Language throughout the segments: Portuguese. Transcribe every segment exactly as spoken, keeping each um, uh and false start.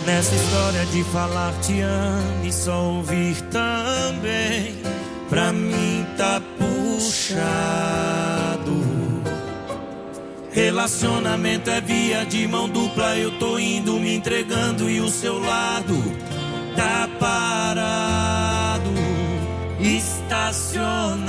Nessa história de falar te amo e só ouvir também, pra mim tá puxado. Relacionamento é via de mão dupla, eu tô indo me entregando e o seu lado tá parado, estacionado.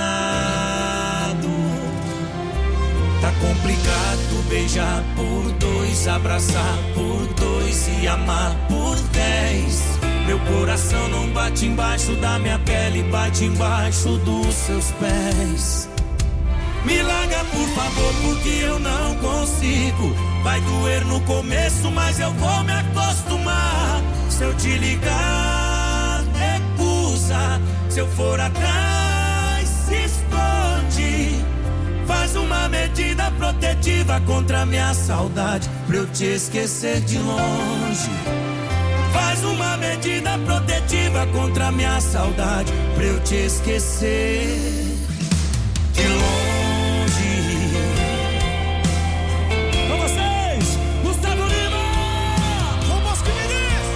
Tá complicado beijar por dois, abraçar por dois e amar por dez. Meu coração não bate embaixo da minha pele, bate embaixo dos seus pés. Me larga por favor, porque eu não consigo. Vai doer no começo, mas eu vou me acostumar. Se eu te ligar, recusa. Se eu for atrás, se esconde. Faz uma medida protetiva contra a minha saudade, pra eu te esquecer de longe. Faz uma medida protetiva contra a minha saudade, pra eu te esquecer de longe. Com vocês, Gustavo Lima! Com Bosco Mendes!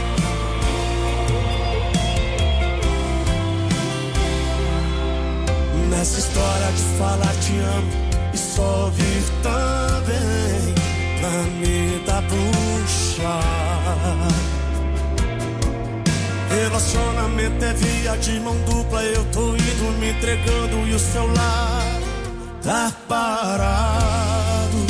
Nessa história de falar te amo e só ouvir também, pra mim tá puxado. Relacionamento é via de mão dupla, eu tô indo me entregando e o seu lado tá parado,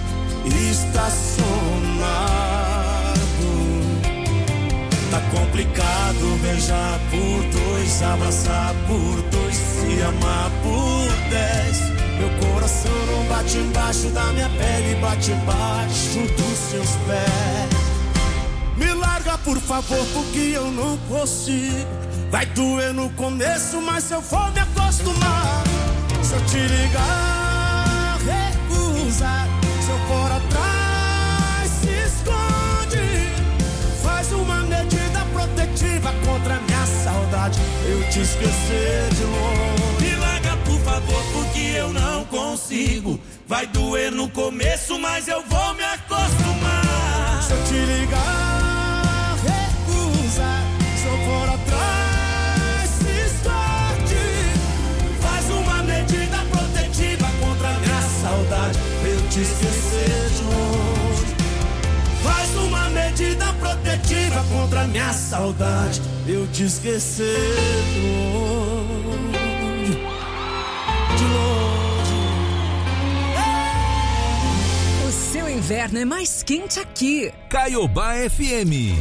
estacionado. Tá complicado beijar por dois, abraçar por dois, se amar por dez. Meu coração não bate embaixo da minha pele, bate embaixo dos seus pés. Me larga por favor, porque eu não consigo. Vai doer no começo, mas eu vou me acostumar. Se eu te ligar, recusa. Se eu for atrás, se esconde. Faz uma medida protetiva contra a minha saudade, eu te esquecer de longe. Me larga por favor, porque eu não consigo. Vai doer no começo, mas eu vou me acostumar. Se eu te ligar, recusa. Se eu for atrás, se esconde. Faz uma medida protetiva contra a minha saudade, pra eu te esquecer de longe. Faz uma medida protetiva contra a minha saudade, eu te esquecer de longe. De longe. O seu inverno é mais quente aqui. Caiobá F M.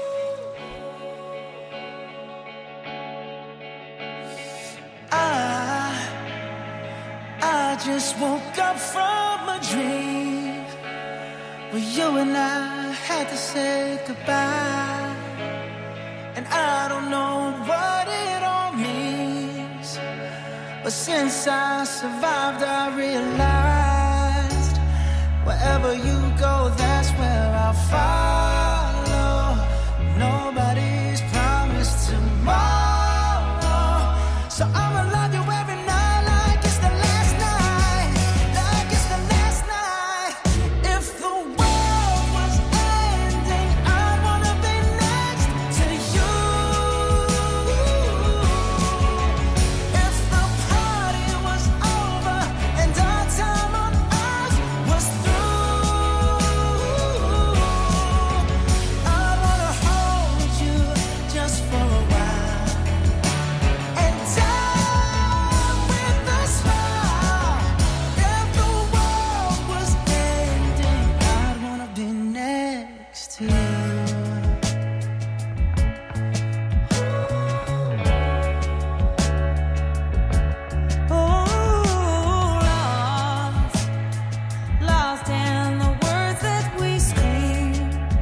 I, I just woke up from a dream where you and I had to say goodbye. And I don't know what it all means, but since I survived I realized wherever you go, that's where I'll follow. Nobody's promised tomorrow, so I'ma love you every night like it's the last night, like it's the last night. If the world was ending, I wanna be next to you. If the party was over and our time on earth was through, I wanna hold you just for a while and die with a smile. If the world was ending, I'd wanna be next to you. Oh, lost, lost in the words that we scream.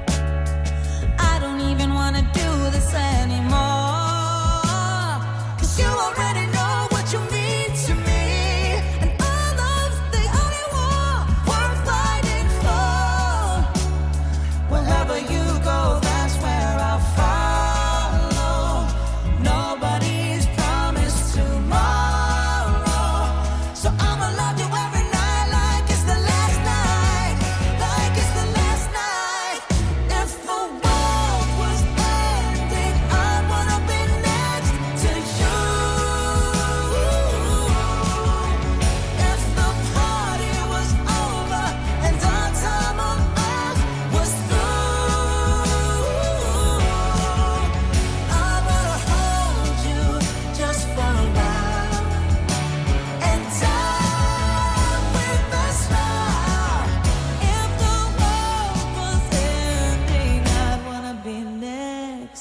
I don't even wanna do this anymore, 'cause you already know what you mean to me, and our love's the only war worth fighting for. Wherever you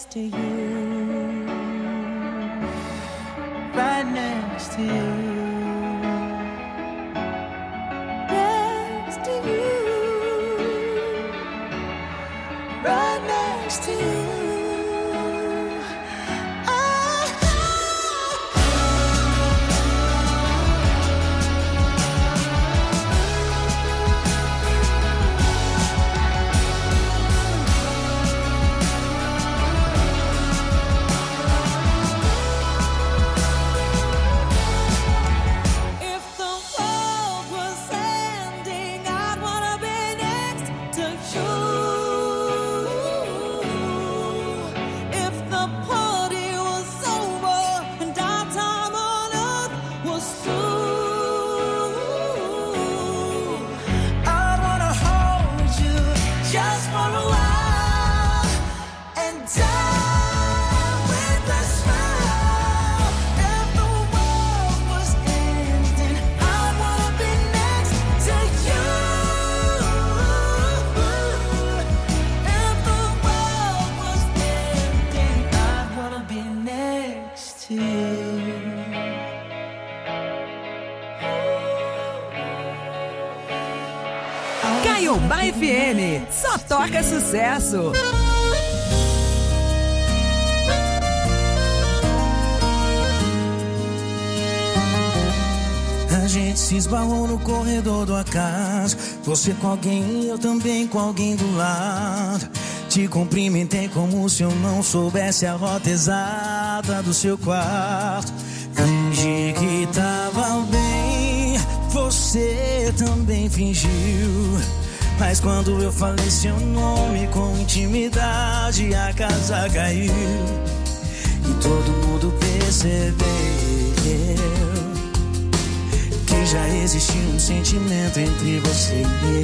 next to you, right next to you. Right next to you. Caiobá F M, só toca sucesso. A gente se esbarrou no corredor do acaso. Você com alguém, eu também com alguém do lado. Te cumprimentei como se eu não soubesse a rota exata do seu quarto. Fingi que tava bem, você também fingiu. Mas quando eu falei seu nome com intimidade, a casa caiu. E todo mundo percebeu que já existia um sentimento entre você e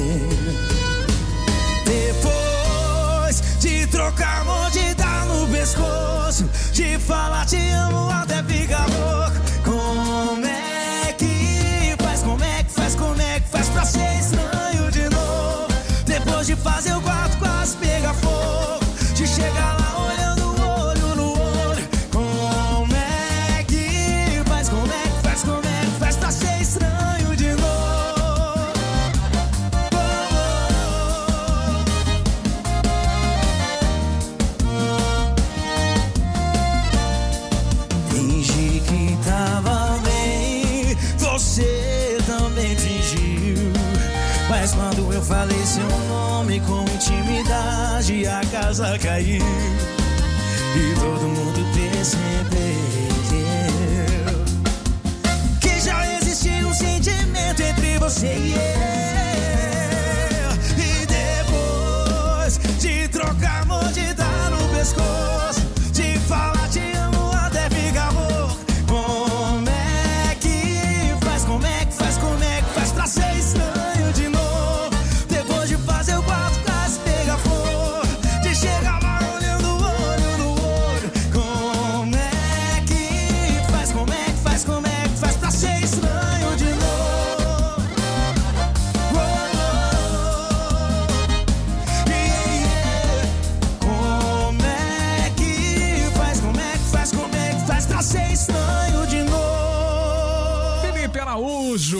eu. Depois de trocar mordida no pescoço, de falar te amo até ficar louco. Como é que faz, como é que faz, como é que faz pra ser estranho de novo? Depois de fazer o quarto quase pegar fogo, de chegar lá olhando olho no olho. Como é que faz, como é que faz, como é que faz pra ser estranho de novo? Fingi que tava bem, você também fingiu. Mas quando eu falei seu nome com intimidade, a casa caiu. E todo mundo percebeu que já existia um sentimento entre você e eu. E depois de trocar mordida no pescoço, de falar te amo até ficar louco. Como é que faz, como é que faz, como é que faz pra ser estranho de novo? Depois de fazer o quarto quase pegar fogo, de chegar lá olhando olho no olho. Como é que faz, como é que faz, como é que faz pra ser estranho de novo? Oh, oh, yeah, yeah. Como é que faz, como é que faz, como é que faz pra ser estranho de novo? Felipe Araújo.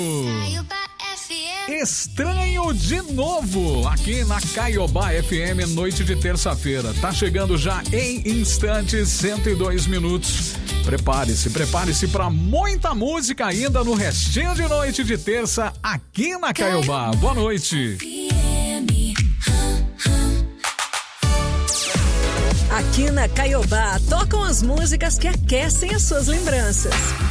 Estranho de novo, aqui na Caiobá F M, noite de terça-feira. Tá chegando já em instantes, cento e dois minutos. Prepare-se, prepare-se para muita música ainda no restinho de noite de terça aqui na Caiobá. Boa noite. Aqui na Caiobá tocam as músicas que aquecem as suas lembranças.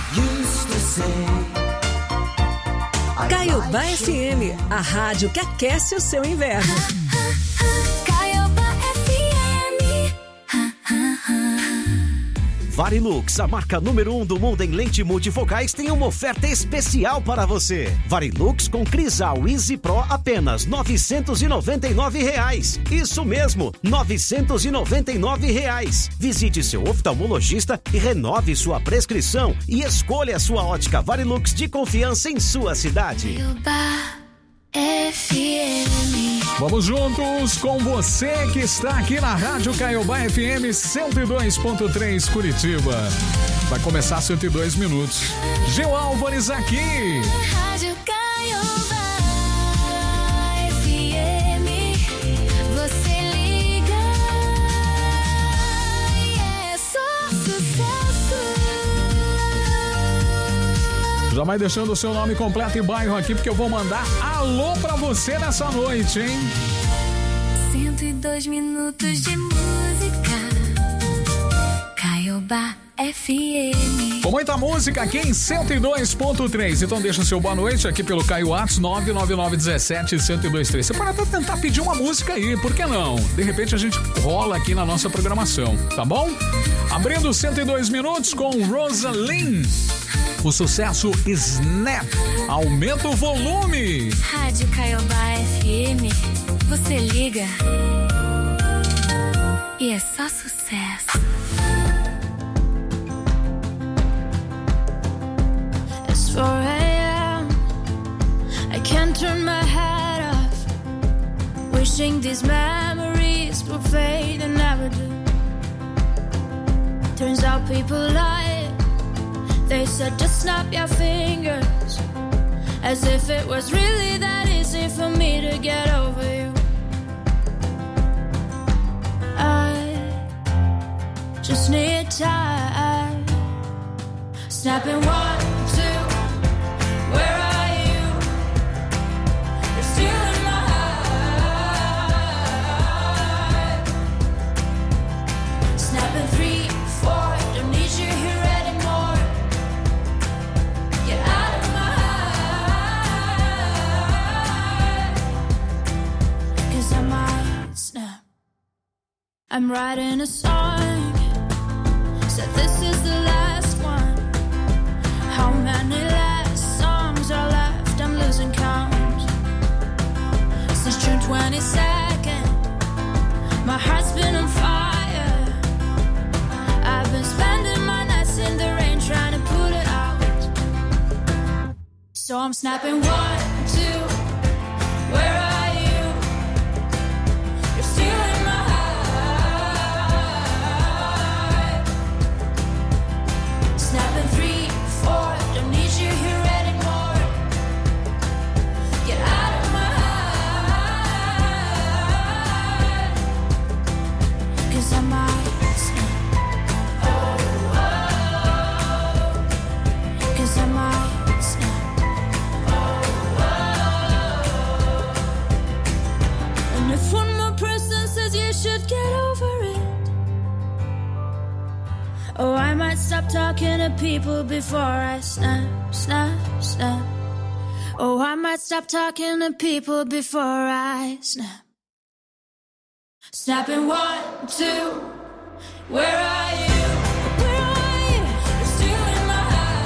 Caiobá F M, a rádio que aquece o seu inverno. Caiobá F M. Varilux, a marca número um do mundo em lente multifocais, tem uma oferta especial para você. Varilux com Crisal Easy Pro, apenas novecentos e noventa e nove reais. Isso mesmo, novecentos e noventa e nove reais. Visite seu oftalmologista e renove sua prescrição e escolha a sua ótica Varilux de confiança em sua cidade. Caiobá F M. Vamos juntos com você que está aqui na Rádio Caiobá F M cento e dois ponto três Curitiba. Vai começar cento e dois minutos. Gil Álvares aqui. Rádio Caiobá F M. Você liga e é só sucesso. Já vai deixando o seu nome completo e bairro aqui, porque eu vou mandar alô pra você nessa noite, hein? cento e dois minutos de música. Caiobá F M. Com muita música aqui em cento e dois ponto três. Então deixa o seu boa noite aqui pelo Caio Whats nove nove nove um sete um zero dois três. Você pode até tentar pedir uma música aí, por que não? De repente a gente rola aqui na nossa programação, tá bom? Abrindo cento e dois minutos com Rosalind. O sucesso Snap. Aumenta o volume. Rádio Caiobá F M. Você liga e é só sucesso. It's four a.m. I can't turn my head off. Wishing these memories will fade and never do. Turns out people lie. They said just snap your fingers, as if it was really that easy for me to get over you. I just need time. Snapping one, two, where are you? You're still in my heart. Snapping three, four, don't need you here anymore. Get out of my heart, 'cause I might snap. I'm writing a song, said this is the last one. How many last songs are left? I'm losing count. Since June twenty-second, my heart's been on fire. I've been spending my nights in the rain trying to put it out. So I'm snapping one, two, where are you? You're still in my heart. Snapping three, four, don't need you here anymore. Get out of my heart, 'cause I might snap. Oh, oh, 'cause I might snap. And if one more person says you should get over it, oh, I might stop talking to people before I snap, snap, snap. Oh, I might stop talking to people before I snap. Snapping one, two, where are you? Where are you? You're still in my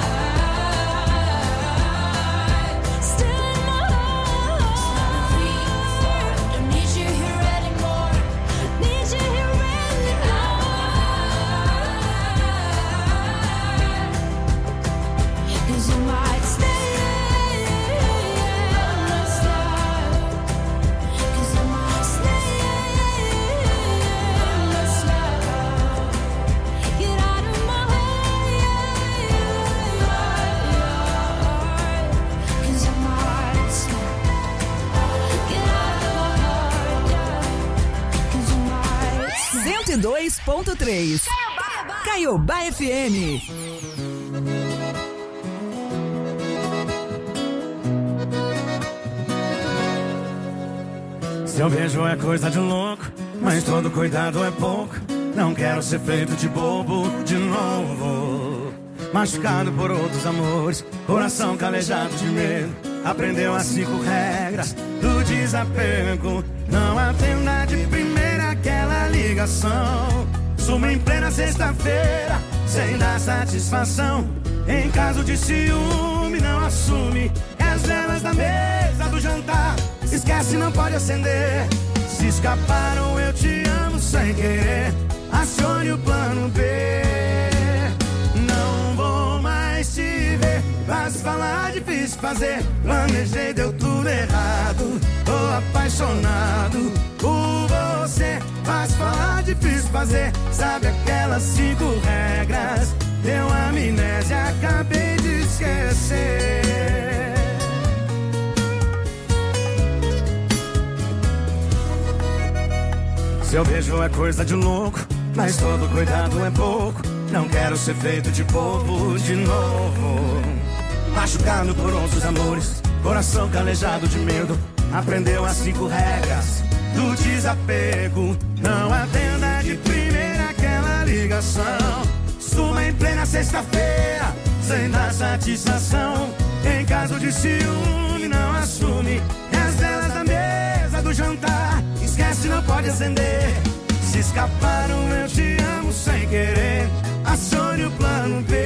heart. Still in my heart. Snapping three, four, don't need you here anymore. Need you here anymore. 'Cause you might stay. Let's start. 'Cause I might stay. Let's start. Get out of my heart. 'Cause I might stop. Get out of my heart. 'Cause I might stop. cento e dois ponto três. Caiobá F M. Seu beijo é coisa de louco, mas todo cuidado é pouco. Não quero ser feito de bobo de novo. Machucado por outros amores, coração calejado de medo. Aprendeu as cinco regras do desapego. Não atenda de primeira aquela ligação. Suma em plena sexta-feira, sem dar satisfação. Em caso de ciúme, não assume. É as velas da mesa do jantar, esquece, não pode acender. Se escaparam, eu te amo sem querer. Acione o plano B. Não vou mais te ver. Vá fácil falar, difícil fazer. Planejei, deu tudo errado. Tô apaixonado por você. Fácil falar, difícil fazer. Sabe aquelas cinco regras? Deu amnésia, acabei de esquecer. Seu beijo é coisa de louco, mas todo cuidado é pouco. Não quero ser feito de bobo de novo. Machucado por outros amores, coração calejado de medo. Aprendeu as cinco regras do desapego. Não atenda de primeira aquela ligação. Suma em plena sexta-feira, sem dar satisfação. Em caso de ciúme, não assume. E as velas da mesa do jantar, esquece, não pode acender. Se escaparam, eu te amo sem querer. Acione o plano B.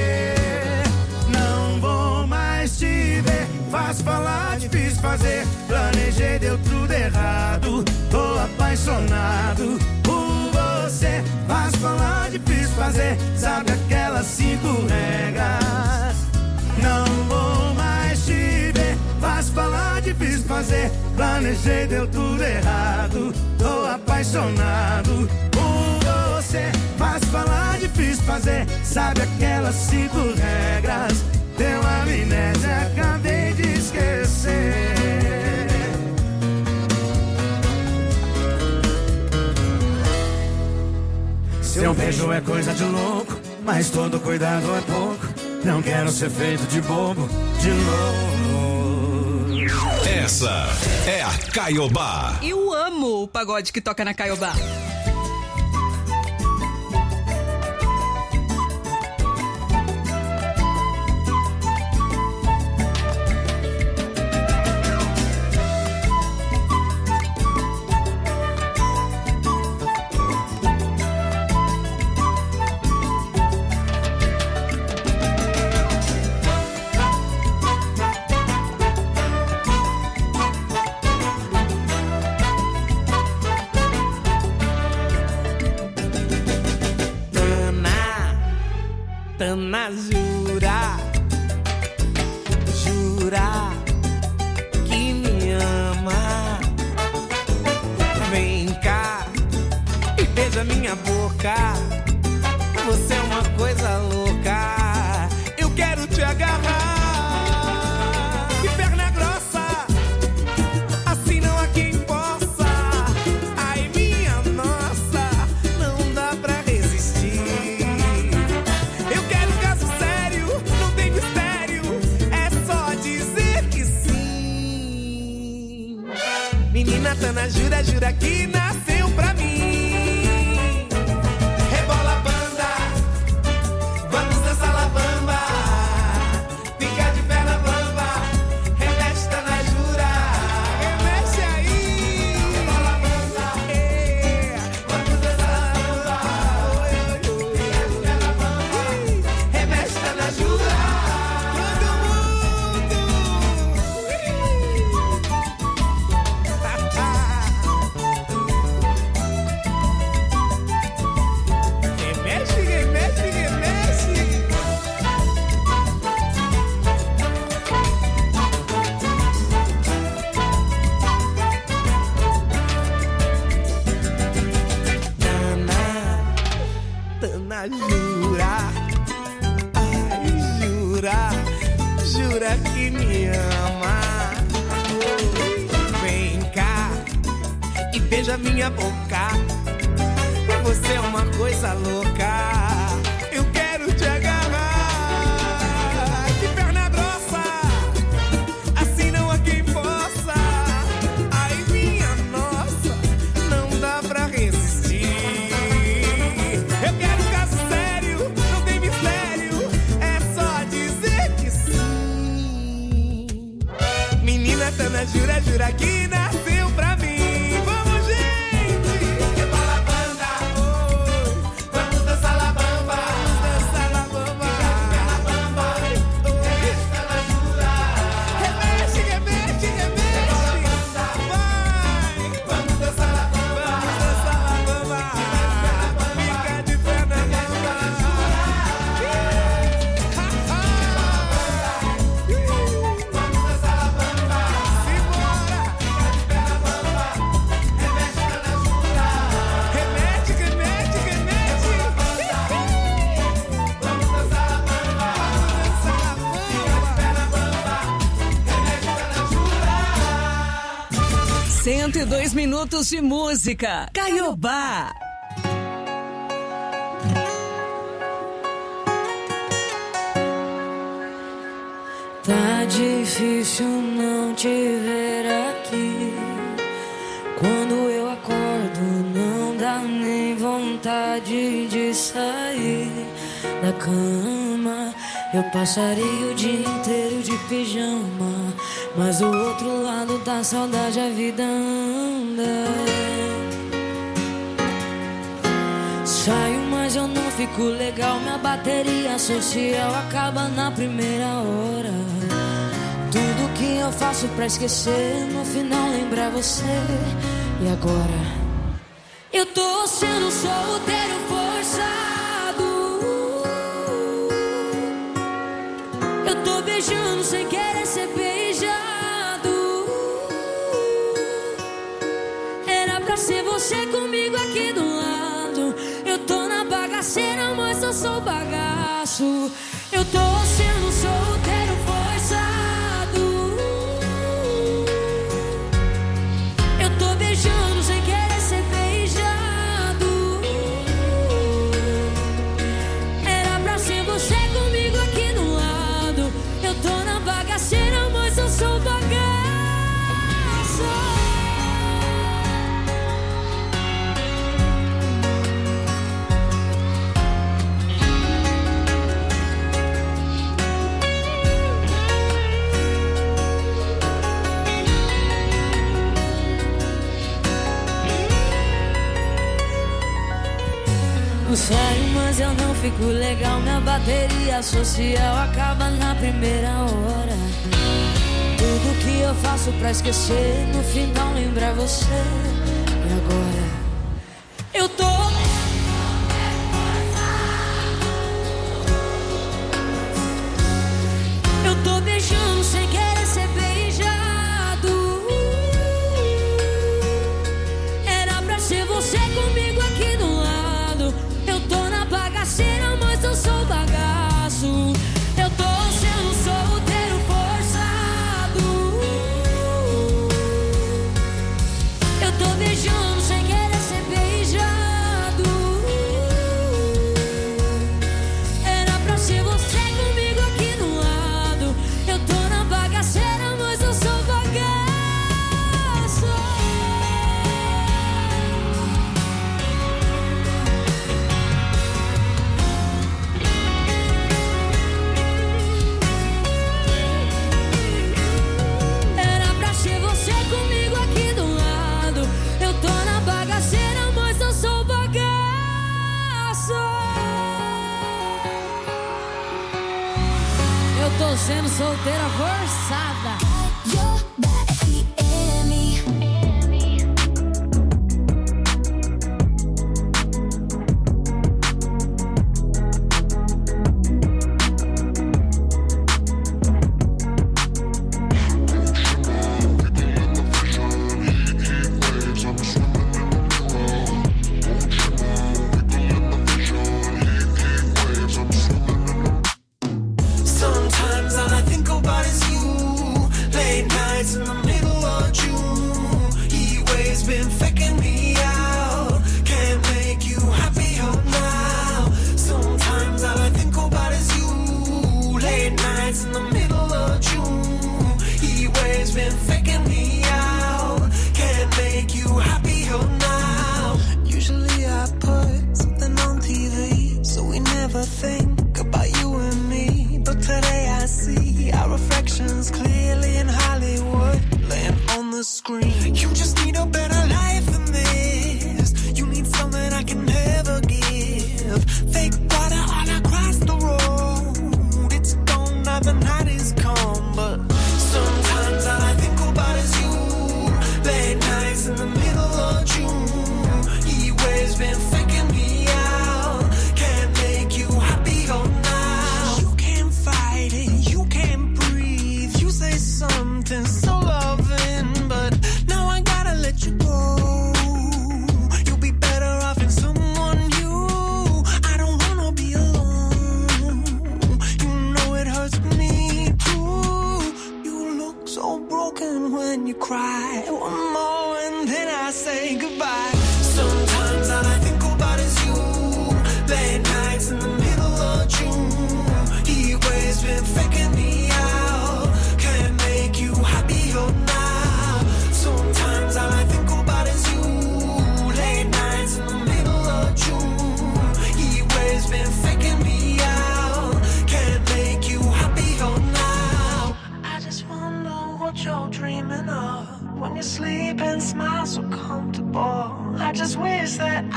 Não vou mais te ver. Fácil falar, difícil fazer. Planejei, deu tudo errado. Tô apaixonado por você. Fácil falar, difícil fazer. Sabe aquelas cinco regras? Não vou mais te ver. Fácil falar, difícil fazer. Planejei, deu tudo errado. Tô apaixonado por você. Fácil falar, difícil fazer. Sabe aquelas cinco regras? Deu amnésia, acabei de esquecer. Seu beijo é coisa de louco, mas todo cuidado é pouco. Não quero ser feito de bobo de novo. Essa é a Caiobá. Eu amo o pagode que toca na Caiobá. Tana, jura, jura que me ama. Vem cá e beija minha boca. Você é uma coisa louca. Eu quero te agarrar. Que perna grossa, assim não há quem possa. Ai, minha nossa, não dá pra resistir. Eu quero caso sério, não tem mistério, é só dizer que sim. Menina Tana, jura, jura que nasceu pra mim. Rebola a banda, vamos dançar la bamba. Fica de perna bamba, remexe Tana, jura. Remexe aí. Rebola a banda, é, vamos dançar la bamba. Oi, oi, oi. Fica de perna bamba, remexe Tana, jura. Todo mundo. Remexe, remexe, remexe. Tana, Tana, jura, ai, jura, jura que me ama. Vem cá e beija minha boca. Você é uma coisa louca. Eu quero te agarrar. Que perna grossa, assim não há quem possa. Ai, minha nossa, não dá pra resistir. Eu quero caso sério, não tem mistério, é só dizer que sim. Menina Tana, jura, jura que nasceu pra mim. Vamos, gente! cento e dois minutos de música. Caiobá. Tá difícil não te ver aqui. Quando eu acordo não dá nem vontade de sair da cama. Eu passaria o dia inteiro de pijama, mas do outro lado da saudade a vida anda. Saio, mas eu não fico legal. Minha bateria social acaba na primeira hora. Tudo que eu faço pra esquecer, no final lembrar você. E agora? Eu tô sendo solteiro forçado. Eu tô beijando sem querer ser beijado. Era pra ser você comigo aqui do lado. Eu tô na bagaceira, mas eu sou bagaço. Eu tô sendo solteiro forçado. Eu tô beijando sem querer ser beijado. Era pra ser você comigo aqui do lado. Eu tô na bagaceira, mas eu sou bagaço. Eu saio, mas eu não fico legal. Minha bateria social acaba na primeira hora. Tudo que eu faço pra esquecer, no final lembrar você. E agora? Eu tô Eu tô beijando sem querer ser beijado. Era pra ser você comigo aqui do lado. Eu tô na bagaceira, mas eu sou bagaço. Eu tô sendo solteiro forçado. Eu tô beijando sem querer ser beijado. Era pra ser você comigo aqui do lado. Eu tô na bagaceira, mas eu sou bagaço. Era pra ser você comigo aqui do lado. Eu tô na bagaceira, mas eu sou bagaço. Eu tô sendo solteira forçada. Sometimes all I think about is you.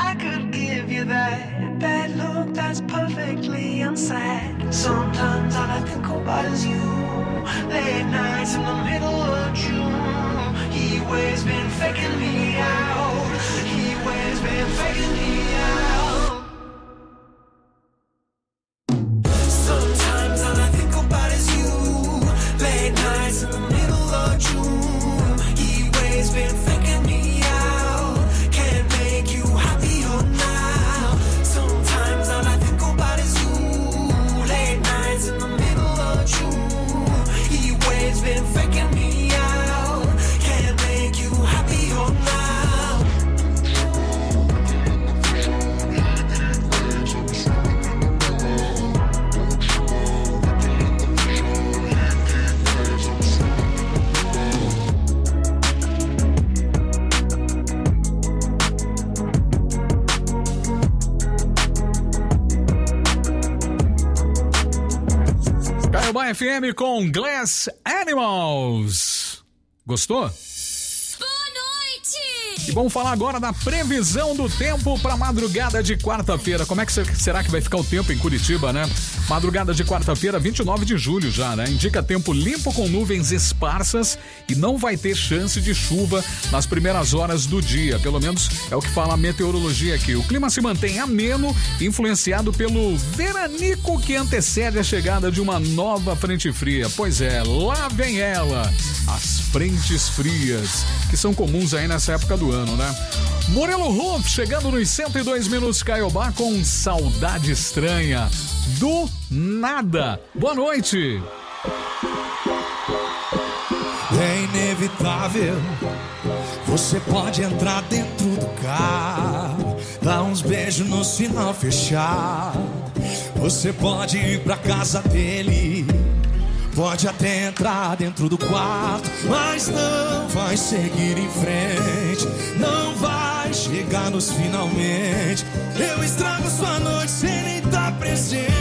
I could give you that bad look that's perfectly unsaid. Sometimes all I think about is you. Late nights in the middle of June. He always been faking me out. He always been faking me out. Sometimes all I think about is you. Late nights in the middle of June. He always been faking me out. Can't make you happier now. Sometimes all I think about is you. Late nights in the middle of June. He always been faking me out. Can't make you happier now. Caiobá F M com Glass Animals. Gostou? E vamos falar agora da previsão do tempo para madrugada de quarta-feira. Como é que será que vai ficar o tempo em Curitiba, né? Madrugada de quarta-feira, vinte e nove de julho já, né? Indica tempo limpo com nuvens esparsas e não vai ter chance de chuva nas primeiras horas do dia. Pelo menos é o que fala a meteorologia aqui. O clima se mantém ameno, influenciado pelo veranico que antecede a chegada de uma nova frente fria. Pois é, lá vem ela, as frentes frias, que são comuns aí nessa época do ano, né? Murilo Huff chegando nos cento e dois minutos Caiobá com Saudade Estranha. Do nada. Boa noite. É inevitável. Você pode entrar dentro do carro, dar uns beijos no sinal fechado. Você pode ir pra casa dele, pode até entrar dentro do quarto, mas não vai seguir em frente, não vai chegar nos finalmente. Eu estrago sua noite sem nem estar presente.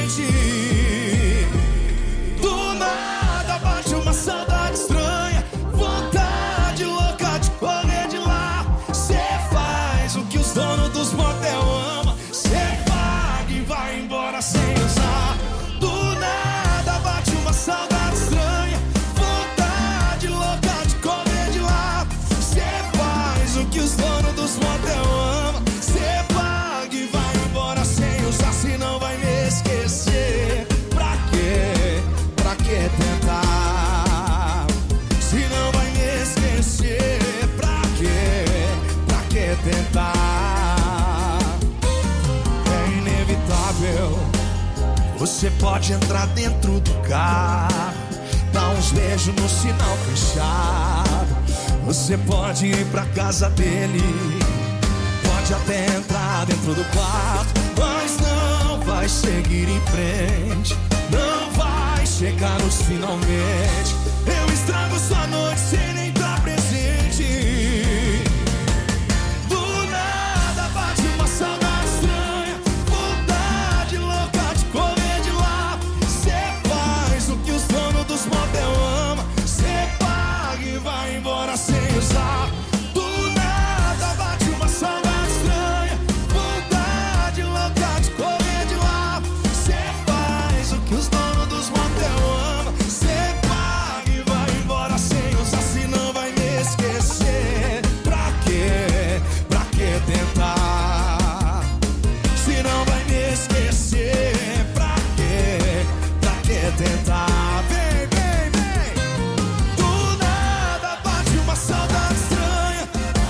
Do nada bate uma saudade estranha, vontade louca de correr de lá. Cê faz o que os donos dos motel amam, cê paga e vai embora sem usar. Do nada bate uma saudade estranha, vontade louca de correr de lá. Cê faz o que os donos dos motel amam, cê paga e vai embora sem usar. Se não vai me esquecer, pra quê? Pra que tentar? Se não vai me esquecer, pra quê? Pra que tentar? É inevitável. Você pode entrar dentro do carro, dar uns beijos no sinal fechado. Você pode ir pra casa dele, pode até entrar dentro do quarto, mas não vai seguir em frente, não vai chegar nos finalmente. Eu estrago sua noite sem nem estar presente. Do nada bate uma saudade estranha, vontade louca de correr de lá. Cê faz o que os donos dos motel amam, cê paga e vai embora sem usar. Do nada bate uma saudade estranha, vontade louca de correr de lá. Cê faz o que os donos dos motel amam, cê paga e vai embora sem usar. Se não vai me esquecer, pra quê? Pra que tentar? Se não vai me esquecer, pra quê? Pra que tentar? Vem, vem, vem. Do nada bate uma saudade estranha,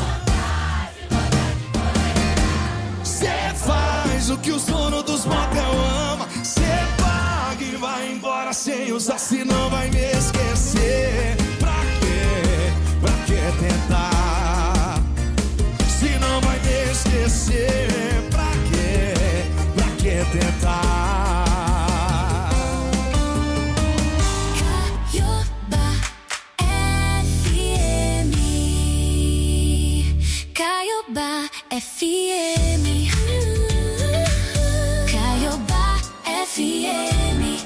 cê faz o que os donos dos motel amam, cê paga e vai embora sem usar. Se não vai me esquecer, pra quê? Pra que tentar? Se não vai me esquecer, pra quê? Pra que tentar? Caiobá F M. Caiobá F M.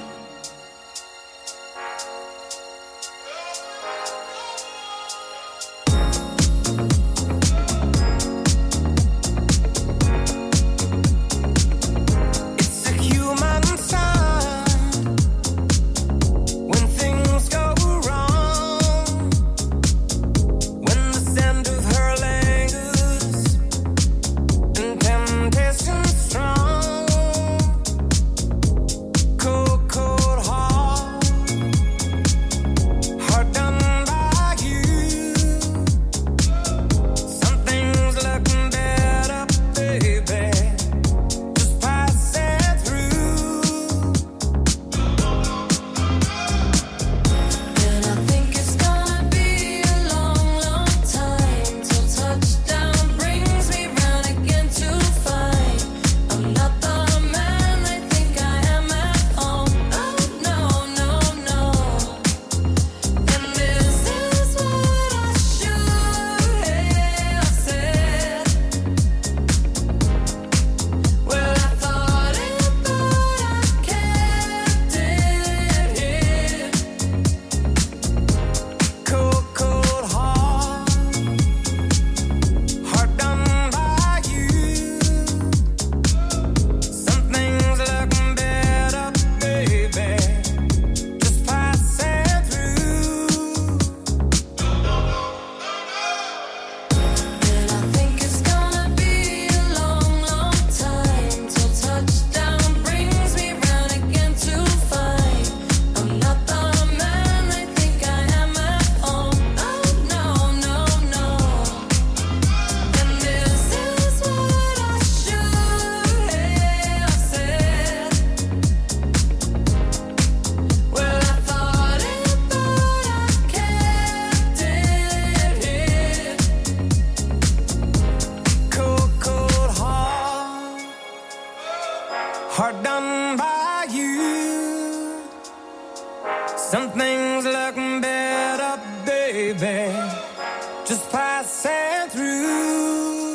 hard done by you. Some things look better, baby, just passing through.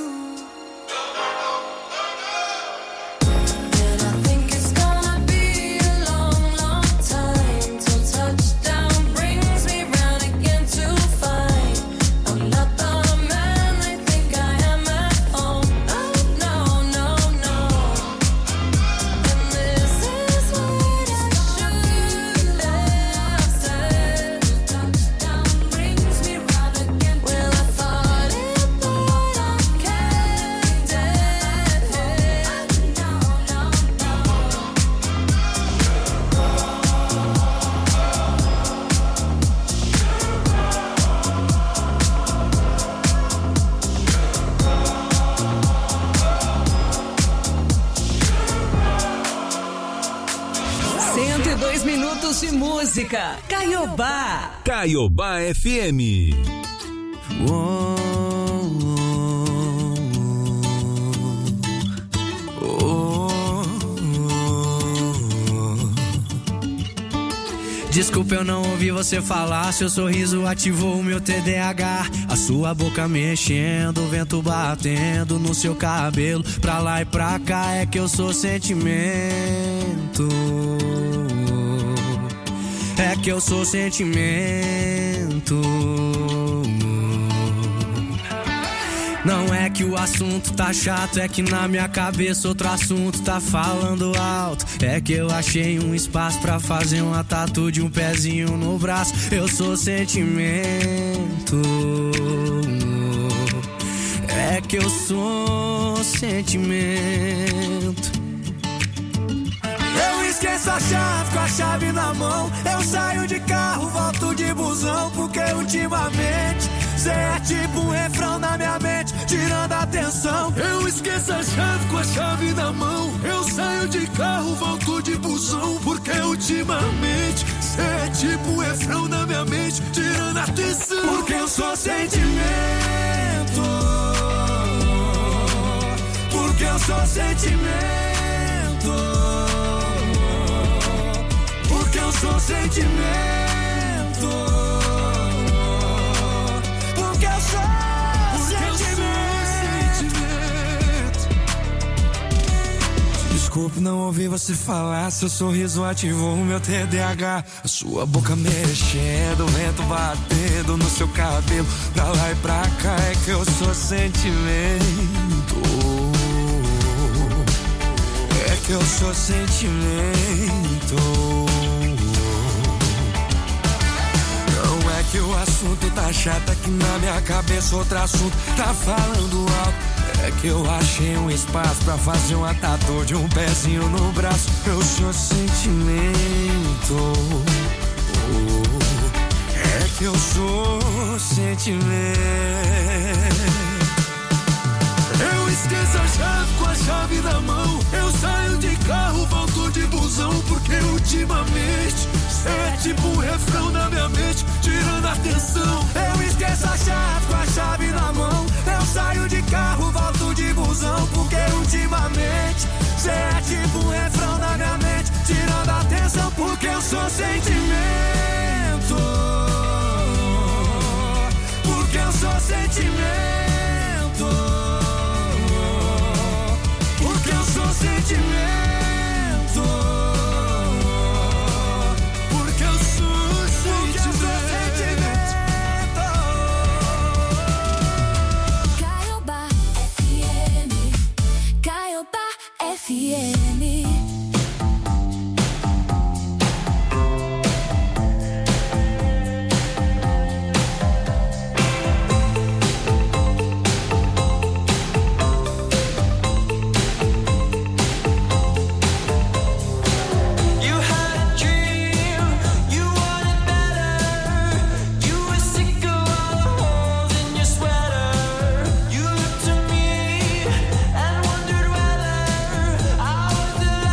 cento e dois minutos de música. Caiobá. Caiobá F M. Oh, oh, oh. Desculpa, eu não ouvi você falar. Seu sorriso ativou o meu T D A H. A sua boca mexendo, o vento batendo no seu cabelo. Pra lá e pra cá é que eu sou sentimento. É que eu sou sentimento. Não é que o assunto tá chato, é que na minha cabeça outro assunto tá falando alto. É que eu achei um espaço pra fazer uma tatu de um pezinho no braço. Eu sou sentimento. É que eu sou sentimento. Eu esqueço a chave com a chave na mão. Eu saio de carro, volto de busão. Porque ultimamente cê é tipo um refrão na minha mente, tirando a atenção. Eu esqueço a chave com a chave na mão. Eu saio de carro, volto de busão. Porque ultimamente cê é tipo um refrão na minha mente, tirando a atenção. Porque eu sou sentimento. Porque eu sou sentimento. Porque eu sou sentimento. Porque eu sou sentimento. Desculpe, não ouvi você falar. Seu sorriso ativou o meu T D A H. A sua boca mexendo, o vento batendo no seu cabelo. Pra lá e pra cá é que eu sou sentimento. É que eu sou sentimento. Não é que o assunto tá chato, é que na minha cabeça outro assunto tá falando alto. É que eu achei um espaço pra fazer uma tatu de um pezinho no braço. Eu sou sentimento. É que eu sou sentimento. Eu esqueço a chave com a chave na mão. Eu saio de carro, volto de busão. Porque ultimamente cê é tipo um refrão na minha mente, tirando a atenção. Eu esqueço a chave com a chave na mão. Eu saio de carro, volto de busão. Porque ultimamente cê é tipo um refrão na minha mente, tirando a atenção. Porque eu sou sentimento. Porque eu sou sentimento. Porque eu sou sentimento. Porque eu sou sentimento. Caiobá F M. Caiobá F M. I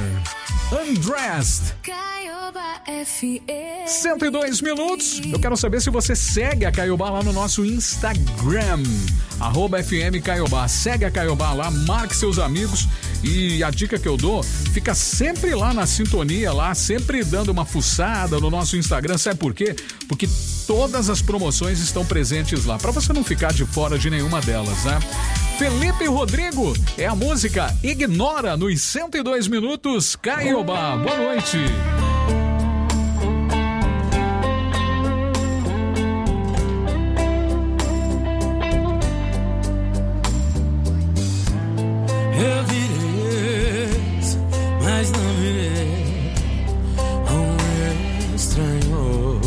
Undressed. cento e dois minutos. Eu quero saber se você segue a Caiobá lá no nosso Instagram, arroba F M Caiobá. Segue a Caiobá lá, marque seus amigos. E a dica que eu dou, fica sempre lá na sintonia, lá, sempre dando uma fuçada no nosso Instagram. Sabe por quê? Porque todas as promoções estão presentes lá, para você não ficar de fora de nenhuma delas, né? Felipe Rodrigo é a música Ignora nos cento e dois minutos. Caiobá, boa noite. Eu virei, mas não virei um estranho.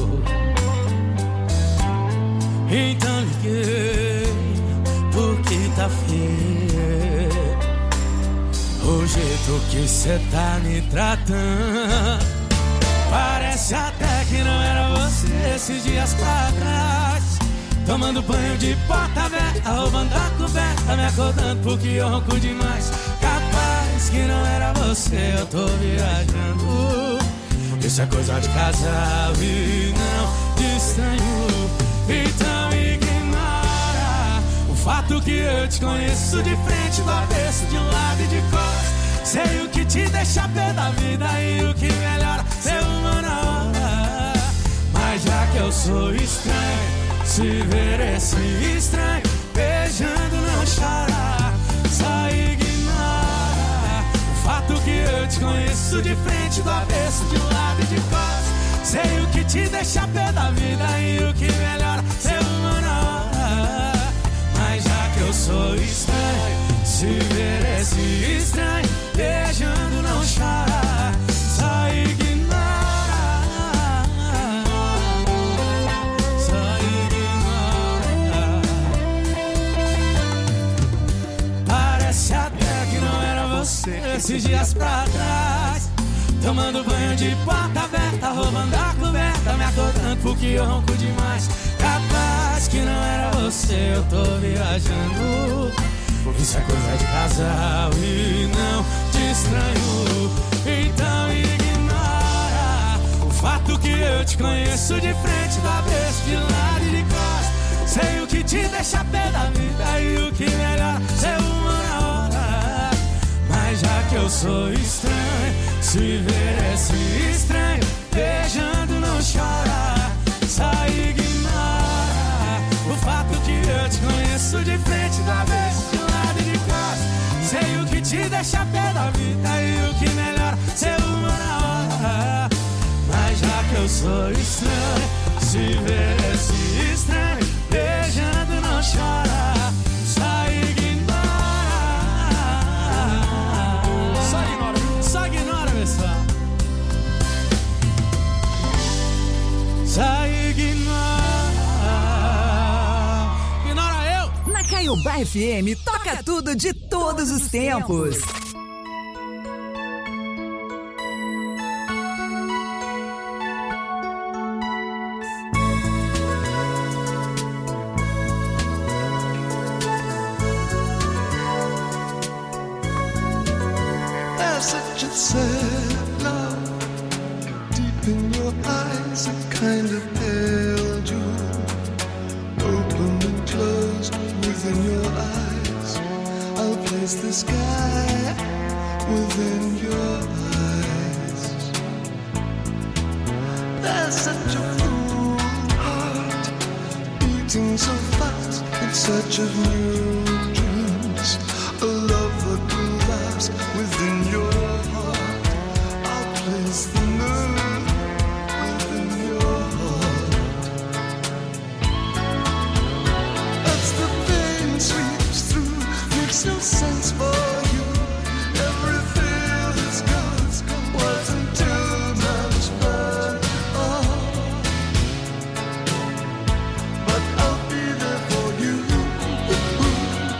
Então liguei, porque tá feio o jeito que cê tá me tratando. Parece até que não era você esses dias pra trás. Tomando banho de porta aberta, roubando a coberta, me acordando porque eu ronco demais. Capaz que não era você, eu tô viajando. Isso é coisa de casal e não de estranho. Então ignora o fato que eu te conheço de frente, do avesso, de um lado e de costas. Sei o que te deixa pé da vida e o que melhora ser uma na hora. Mas já que eu sou estranho, se ver esse estranho beijando não chora. Só ignora o fato que eu te conheço de frente, do avesso, de um lado e de costas. Sei o que te deixa pé da vida e o que melhora ser uma na hora. Mas já que eu sou estranho, se ver esse estranho beijando não chora. Só ignora. Esses dias pra trás, tomando banho de porta aberta, roubando a coberta, me acordando porque eu ronco demais. Capaz que não era você, eu tô viajando. Isso é coisa de casal e não de estranho. Então ignora o fato que eu te conheço de frente, do avesso, de lado e de costas. Sei o que te deixa pé da vida e o que melhora ser uma na hora. Mas já que eu sou estranho, se ver esse estranho beijando não chora. Só ignora o fato que eu te conheço de frente, da vez, de lado e de costas. Sei o que te deixa pé da vida e o que melhora ser uma na hora. Mas já que eu sou estranho, se ver esse estranho beijando não chora. Só ignora. Só ignora, só ignora, pessoal. Só ignora. Ignora eu. Na Caiobá F M, toca tudo de todos os tempos. Such a sad love, deep in your eyes, it kind of held you, open and closed within your eyes. I'll place the sky within your eyes. There's such a full heart, beating so fast, in search of new dreams, a love that will last within your heart. I'll place the moon within your heart. As the pain sweeps through, makes no sense for you. Every fear that's gone wasn't too much fun. Oh. But I'll be there for you.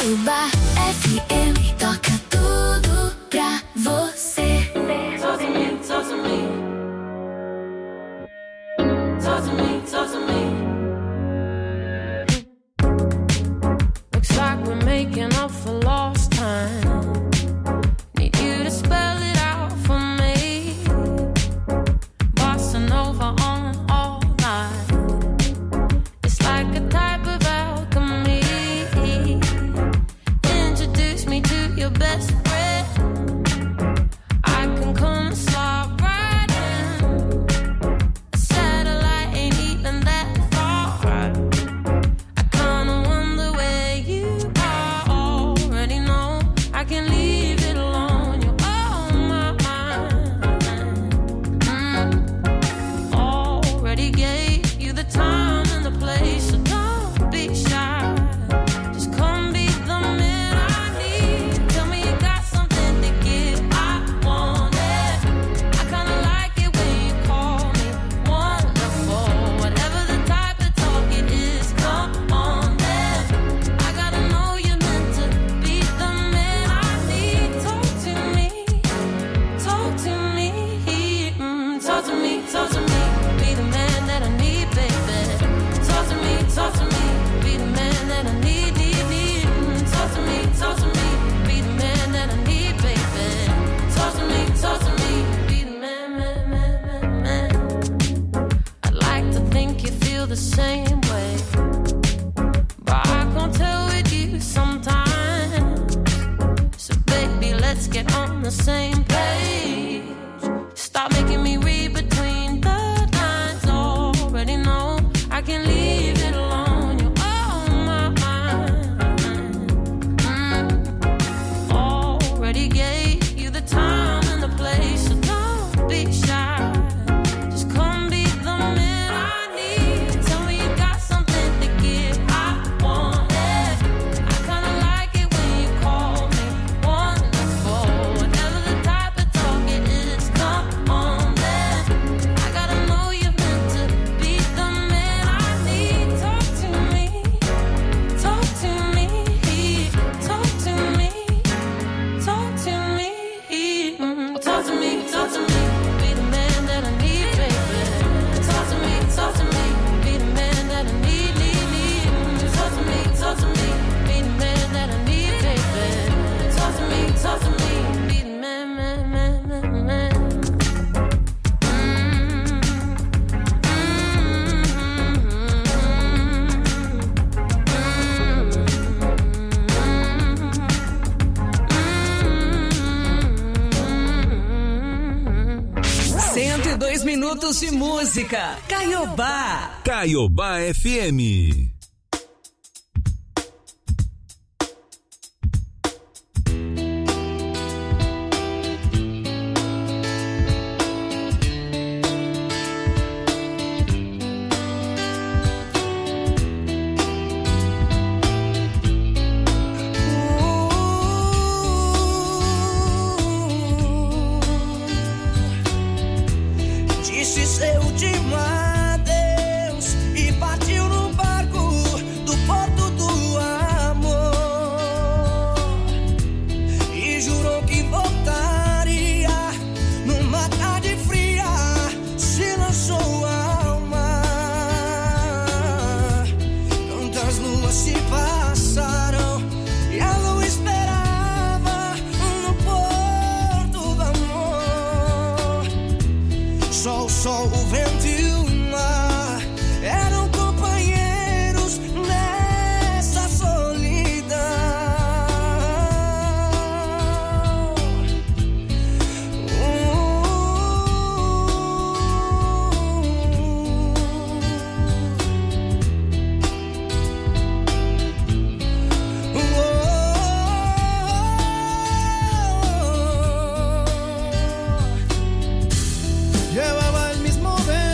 Caiobá F M toca tudo pra você. Talk to me, talk to me. Talk to me, talk to me. Looks like we're making up for lost time. Need you to spell it out for me. Bossa Nova on all night. It's like a type of alchemy. Introduce me to your best friend. I can come and slide right in. A satellite ain't even that far. I kinda wonder where you are. Already know I can leave it alone. You're on my mind. Mm. Already gave you the time and the place, so don't be shy. Just come be the man I need. Tell me you got something to give. I want it. I kinda like it when you call me wonderful. Whatever the type of talk it is, come on then. I gotta know you're meant to be the man I need. Talk to me, talk to me, mm, talk to me, talk to me. Be the man that I need, baby. Talk to me, talk to me. Be the man that I need, need, need. Mm, talk to me, talk to me. Be the man that I need, baby. Talk to me, talk to me. Be the man, man, man, man, man. I'd like to think you feel the same way, but I can't tell with you sometimes. So baby, let's get on the same page. Stop making me read between the lines. Already know I can leave it alone. You're on my mind. Mm. Already gave you the time and the place, so don't be shy. Just come be the man I need. Tell me you got something to give. I want it. I kinda like it when you call me wonderful. Whatever the type of talk it is, come on then. I gotta know you're meant to be the man I need. Talk to me, talk to me, talk to me, talk to me, mm, talk to me, talk to me. Be the man that I need, baby. Talk to me, talk to me. Be the man that I need, need, need. Mm, talk to me, talk to me. Be the man that I need, baby. Talk to me, talk to me. Be the man, man, man, man, man. cento e dois minutos de música. Caiobá. Caiobá F M. Disse seu último adeus e partiu no barco do porto do amor. E jurou que voltaria numa tarde fria, se lançou ao mar. Tantas luas se passaram e a lua esperava no porto do amor. Só o sol, o vento e o mar eram companheiros nessa solidão. Llevaba el mismo vestido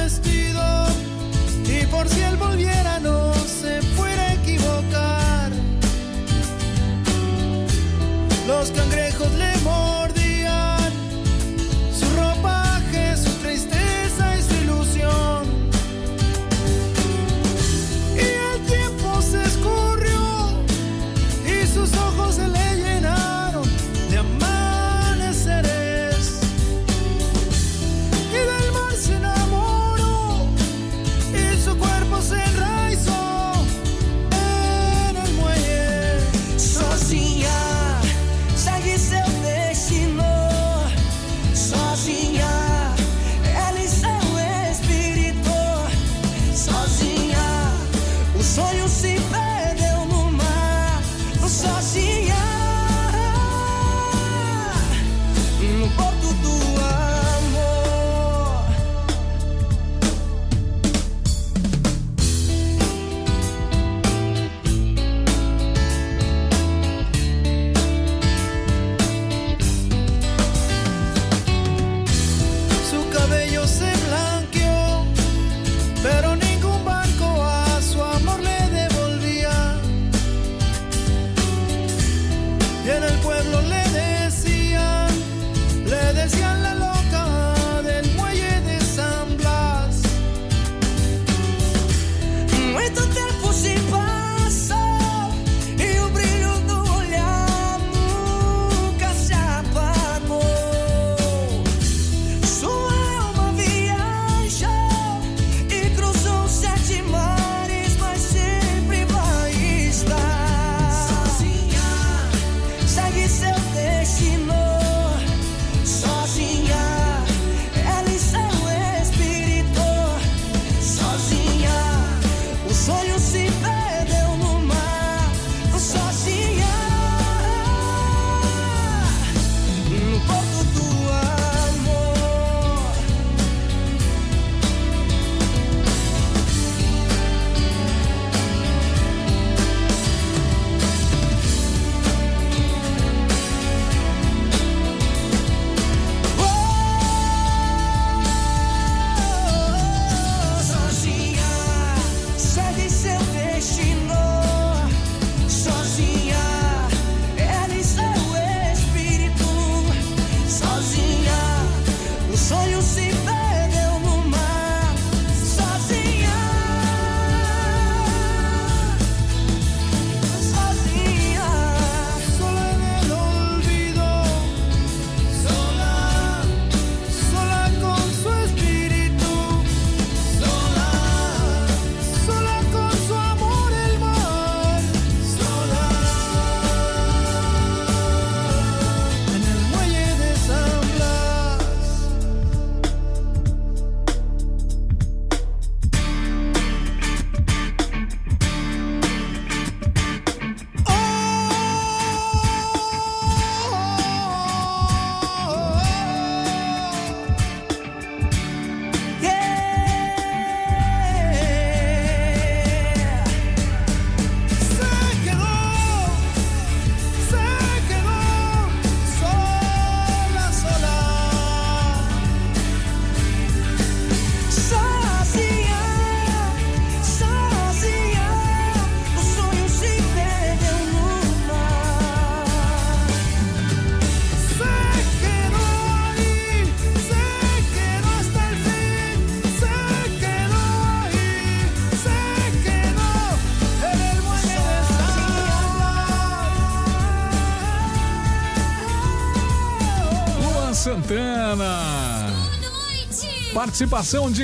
bacana. Participação de